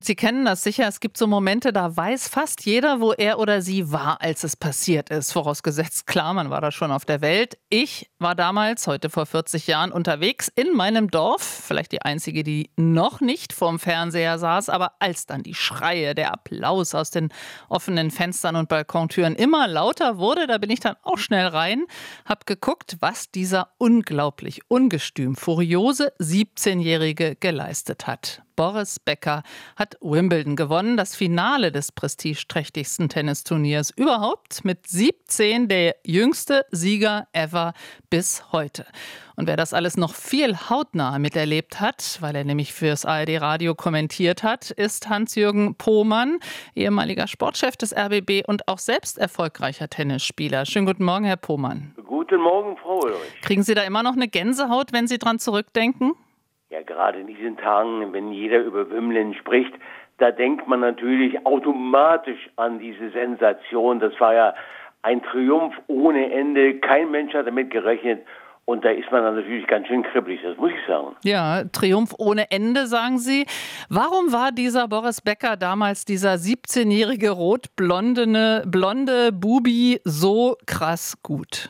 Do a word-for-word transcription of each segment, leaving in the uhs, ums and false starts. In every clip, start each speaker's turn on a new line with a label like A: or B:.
A: Sie kennen das sicher, es gibt so Momente, da weiß fast jeder, wo er oder sie war, als es passiert ist. Vorausgesetzt, klar, man war da schon auf der Welt. Ich war damals, heute vor vierzig Jahren, unterwegs in meinem Dorf. Vielleicht die einzige, die noch nicht vorm Fernseher saß. Aber als dann die Schreie, der Applaus aus den offenen Fenstern und Balkontüren immer lauter wurde, da bin ich dann auch schnell rein, hab geguckt, was dieser unglaublich ungestüm, furiose siebzehnjährige geleistet hat. Boris Becker hat Wimbledon gewonnen, das Finale des prestigeträchtigsten Tennisturniers überhaupt, mit siebzehn der jüngste Sieger ever bis heute. Und wer das alles noch viel hautnah miterlebt hat, weil er nämlich fürs A R D-Radio kommentiert hat, ist Hans-Jürgen Pohmann, ehemaliger Sportchef des R B B und auch selbst erfolgreicher Tennisspieler. Schönen guten Morgen, Herr Pohmann.
B: Guten Morgen, Frau Ulrich.
A: Kriegen Sie da immer noch eine Gänsehaut, wenn Sie dran zurückdenken?
B: Ja, gerade in diesen Tagen, wenn jeder über Wimbledon spricht, da denkt man natürlich automatisch an diese Sensation. Das war ja ein Triumph ohne Ende. Kein Mensch hat damit gerechnet. Und da ist man dann natürlich ganz schön kribbelig, das muss ich sagen.
A: Ja, Triumph ohne Ende, sagen Sie. Warum war dieser Boris Becker damals, dieser siebzehnjährige rot-blonde blonde Bubi, so krass gut?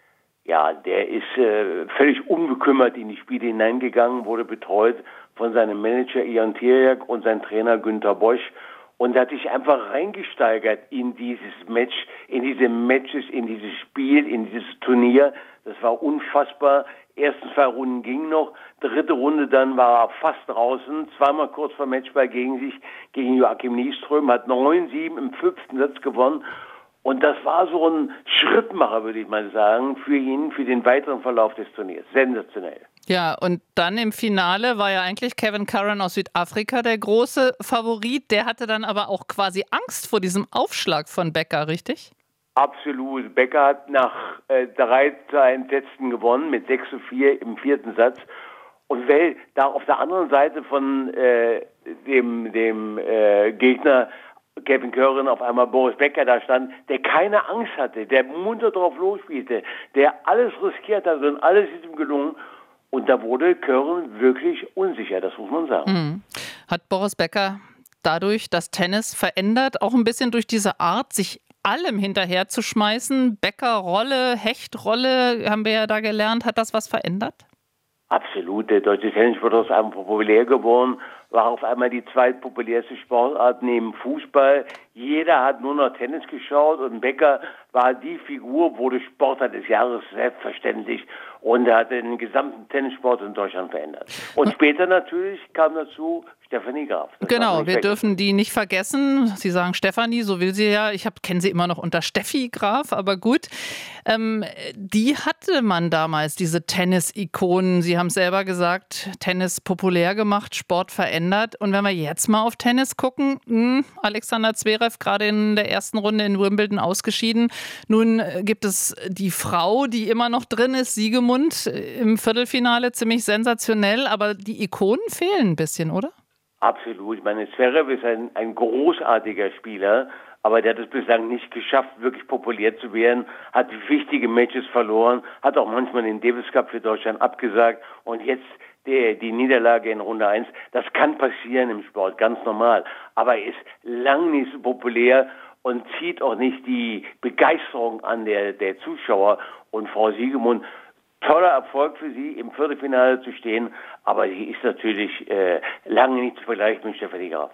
B: Ja, der ist äh, völlig unbekümmert in die Spiele hineingegangen, wurde betreut von seinem Manager Ian Tiriac und seinem Trainer Günter Bosch und hat sich einfach reingesteigert in dieses Match, in diese Matches, in dieses Spiel, in dieses Turnier. Das war unfassbar. Ersten zwei Runden ging noch, dritte Runde dann war er fast draußen, zweimal kurz vor Matchball gegen sich, gegen Joachim Nieström, hat neun sieben im fünften Satz gewonnen. Und das war so ein Schrittmacher, würde ich mal sagen, für ihn, für den weiteren Verlauf des Turniers. Sensationell.
A: Ja, und dann im Finale war ja eigentlich Kevin Curran aus Südafrika der große Favorit. Der hatte dann aber auch quasi Angst vor diesem Aufschlag von Becker, richtig?
B: Absolut. Becker hat nach äh, drei Sätzen gewonnen mit sechs zu vier im vierten Satz. Und weil da auf der anderen Seite von äh, dem, dem äh, Gegner Kevin Curran auf einmal Boris Becker da stand, der keine Angst hatte, der munter drauf losspielte, der alles riskiert hat und alles ist ihm gelungen. Und da wurde Curran wirklich unsicher, das muss man sagen.
A: Mhm. Hat Boris Becker dadurch das Tennis verändert, auch ein bisschen durch diese Art, sich allem hinterher zu schmeißen? Becker-Rolle, Hecht-Rolle, haben wir ja da gelernt. Hat das was verändert?
B: Absolut. Der deutsche Tennissport ist einfach populär geworden, war auf einmal die zweitpopulärste Sportart neben Fußball. Jeder hat nur noch Tennis geschaut und Becker war die Figur, wurde Sportler des Jahres selbstverständlich und er hat den gesamten Tennissport in Deutschland verändert. Und später natürlich kam dazu Stefanie Graf. Das
A: genau, wir dürfen die nicht vergessen. Sie sagen Stefanie, so will sie ja. Ich kenne sie immer noch unter Steffi Graf, aber gut. Ähm, die hatte man damals, diese Tennis-Ikonen. Sie haben selber gesagt, Tennis populär gemacht, Sport verändert. Und wenn wir jetzt mal auf Tennis gucken, mh, Alexander Zverev gerade in der ersten Runde in Wimbledon ausgeschieden. Nun gibt es die Frau, die immer noch drin ist, Siegemund im Viertelfinale, ziemlich sensationell. Aber die Ikonen fehlen ein bisschen, oder?
B: Absolut. Ich meine, Zverev ist ein, ein großartiger Spieler, aber der hat es bislang nicht geschafft, wirklich populär zu werden, hat wichtige Matches verloren, hat auch manchmal den Davis Cup für Deutschland abgesagt und jetzt die, die Niederlage in Runde eins. Das kann passieren im Sport, ganz normal, aber er ist lang nicht so populär und zieht auch nicht die Begeisterung an der, der Zuschauer. Und Frau Siegemund, toller Erfolg für sie, im Viertelfinale zu stehen, aber sie ist natürlich äh, lange nicht zu vergleichen mit Stefanie Graf.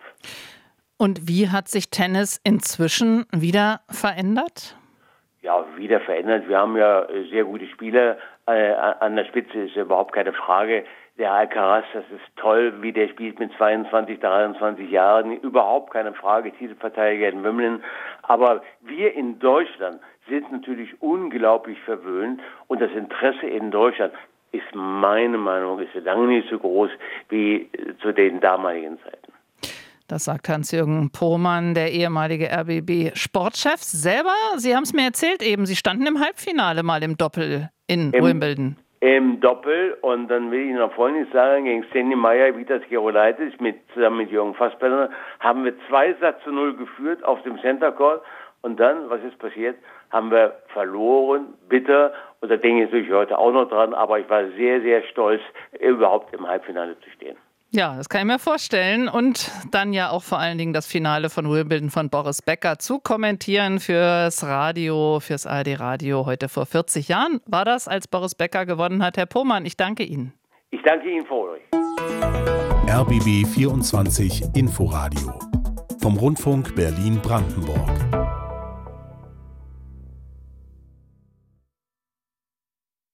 A: Und wie hat sich Tennis inzwischen wieder verändert?
B: Ja, wieder verändert. Wir haben ja sehr gute Spieler äh, an der Spitze, ist ja überhaupt keine Frage. Der Alcaraz, das ist toll, wie der spielt mit zweiundzwanzig, dreiundzwanzig Jahren, überhaupt keine Frage, Titelverteidiger in Wimbledon. Aber wir in Deutschland sind natürlich unglaublich verwöhnt und das Interesse in Deutschland ist meine Meinung, ist lange nicht so groß wie zu den damaligen Zeiten.
A: Das sagt Hans-Jürgen Pohmann, der ehemalige R B B-Sportchef. Selber, Sie haben es mir erzählt eben, Sie standen im Halbfinale mal im Doppel in
B: Im,
A: Wimbledon.
B: Im Doppel und dann will ich noch Folgendes sagen, gegen Steny Meyer, Vitas Gerolaitis, mit, zusammen mit Jürgen Fassbender, haben wir zwei Satz zu null geführt auf dem Center Court und dann, was ist passiert, haben wir verloren, bitter und da denke ich natürlich heute auch noch dran, aber ich war sehr, sehr stolz, überhaupt im Halbfinale zu stehen.
A: Ja, das kann ich mir vorstellen. Und dann ja auch vor allen Dingen das Finale von Wimbledon von Boris Becker zu kommentieren fürs Radio, fürs A R D-Radio. Heute vor vierzig Jahren war das, als Boris Becker gewonnen hat. Herr Pohmann, ich danke Ihnen.
B: Ich danke Ihnen, Frau Ulrich.
C: R B B vierundzwanzig Inforadio vom Rundfunk Berlin-Brandenburg.